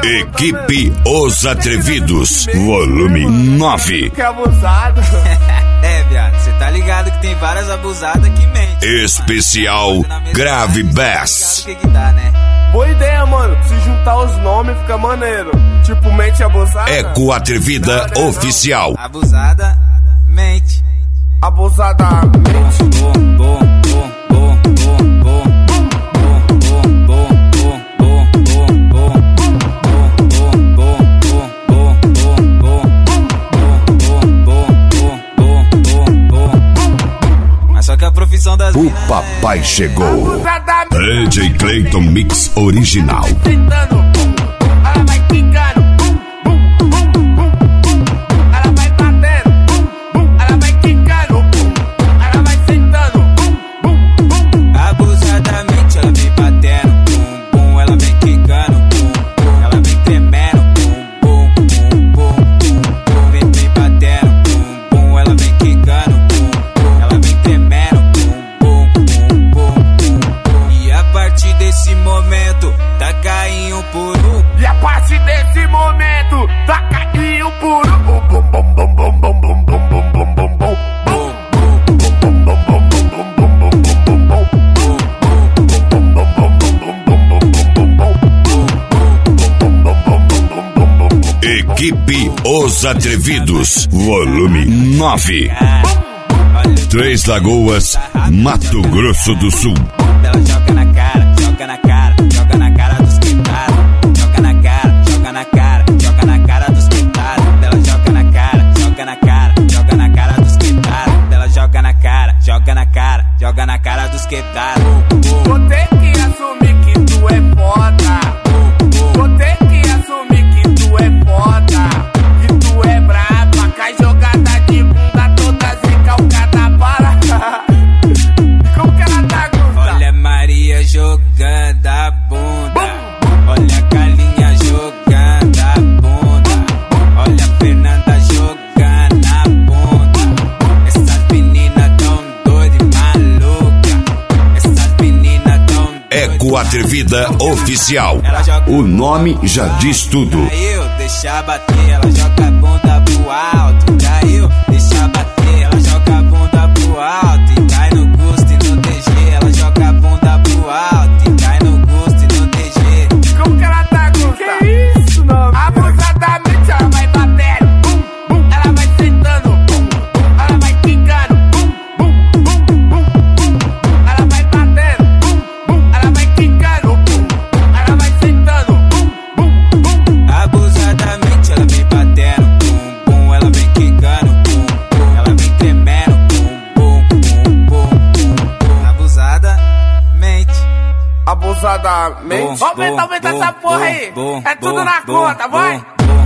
Equipe Os Atrevidos, volume 9. Que abusado. É, viado, cê tá ligado que tem várias abusadas que mentem. Especial Grave Bass. Que dá, né? Boa ideia, mano. Se juntar os nomes fica maneiro. Tipo, mente abusada. Eco Atrevida Oficial. Abusada, mente. Abusadamente. Mas só que a profissão das O papai chegou. DJ Clayton Mix Original. Ela vai quicando. Ela vai batendo. Ela vai quicando. Ela vai sentando. abusadamente, ela vem batendo. Ela vem quicando. Ela vem tremendo. Vem batendo. Ela vem quicando. Ela vem tremendo. E a partir desse momento, tá caindo por um. E a partir desse momento, tá caindo por um. Equipe Os Atrevidos, volume 9. Três Lagoas, Mato Grosso do Sul. Ela joga na cara, joga na cara, joga na cara dos quitados. Joga na cara, joga na cara, joga na cara dos quitados. Ela joga na cara, joga na cara, joga na cara dos quitados. Ela joga na cara, joga na cara, joga na cara dos quitados. Vou ter que assumir que tu é foda. Vou ter que assumir que tu é foda. Que tu é braba, cai jogada de bunda toda recalcada para. Como que ela tá, Gusta? Olha a Maria jogando a bunda. Olha a Galinha jogando a bunda. Olha a Fernanda jogando a bunda. Essas meninas tão doidas e malucas. Essas meninas tão doidas. Eco Atrevida Oficial. Ela joga O nome já diz tudo. caiu, deixa bater. Ela joga a bunda pro alto. Caiu, deixa bater. Ela joga a bunda pro alto e cai no gosto e no DG. Ela joga a bunda pro alto e cai no gosto e no DG. Como que ela tá, Gusta? Que isso, não? Abusadamente ela vai batendo. Ela vai sentando. Ela vai quicando. Ela vai batendo. Ela vai quicando. Ela vai sentando. Abusadamente ela vem batendo, ela vem quicando, ela vem tremendo, abusadamente. Abusadamente. Vamos aumentar essa porra aí. É tudo na conta, vai.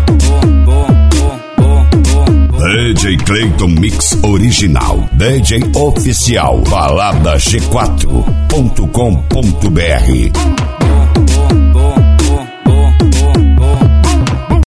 DJ Clayton Mix Original. DJ Oficial. Balada G4.com.br.